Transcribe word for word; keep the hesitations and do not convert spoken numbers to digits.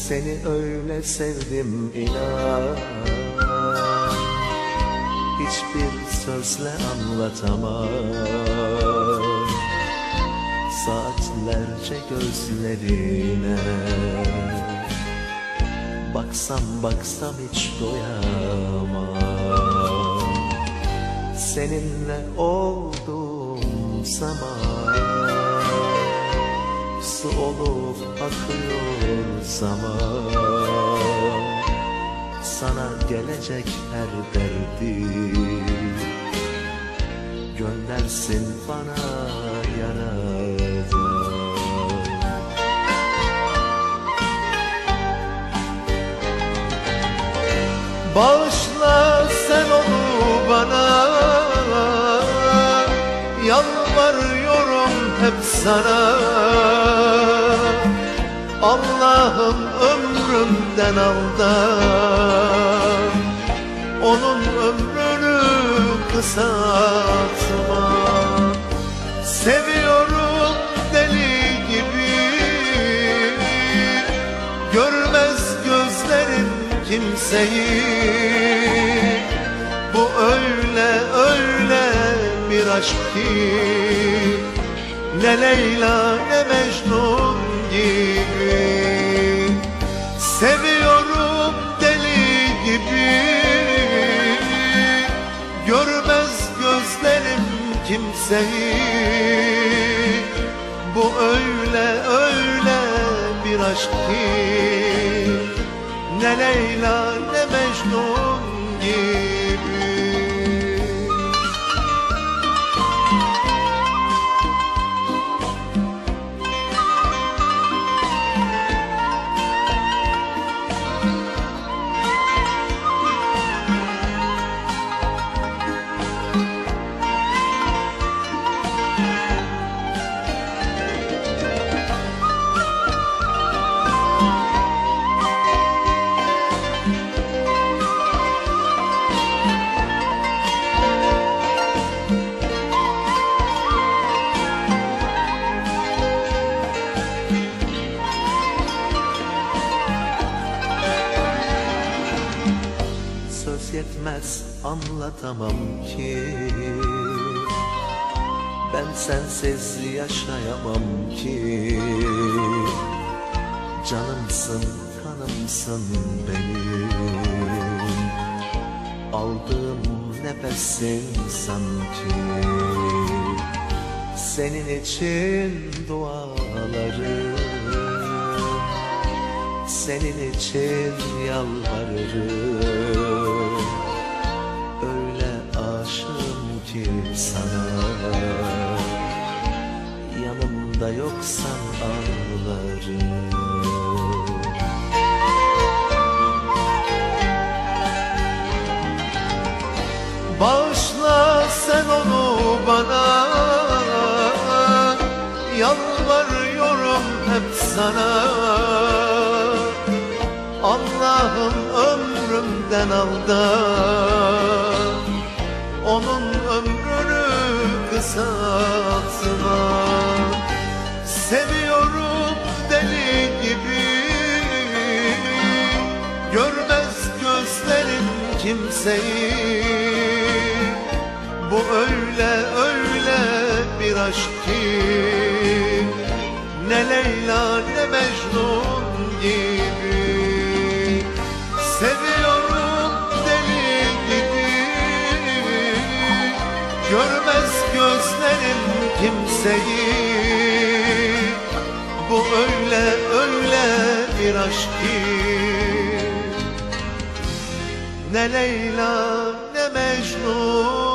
Seni öyle sevdim inan, hiçbir sözle anlatamam. Saatlerce gözlerine baksam baksam hiç doyamam. Seninle olduğum zaman su olup akıyor zaman. Sana gelecek her derdi göndersin bana yaradan. Bağışla sen onu bana, yalvarıyorum hep sana. Allah'ım ömrümden al da onun ömrünü kısaltma. Seviyorum deli gibi, görmez gözlerim kimseyi. Bu öyle öyle bir aşk ki ne Leyla ne Mecnun gibi. Seviyorum deli gibi, görmez gözlerim kimseyi. Bu öyle öyle bir aşk ki ne Leyla ne Mecnun gibi. Söz yetmez anlatamam ki, ben sensiz yaşayamam ki. Canımsın kanımsın benim, aldığım nefesin sanki. Senin için dualarım, senin için yalvarırım. Öyle aşığım ki sana, yanımda yoksan ağlarım. Bağışla sen onu bana, yalvarıyorum hep sana. Allah'ım ömrümden al da onun ömrünü kısaltma. Seviyorum deli gibi, görmez gözlerim kimseyi. Bu öyle öyle bir aşk ki ne Leyla ne Mecnun gibi. Seviyorum deli gibi, görmez gözlerim kimseyi. Bu öyle öyle bir aşk ki ne Leyla ne Mecnun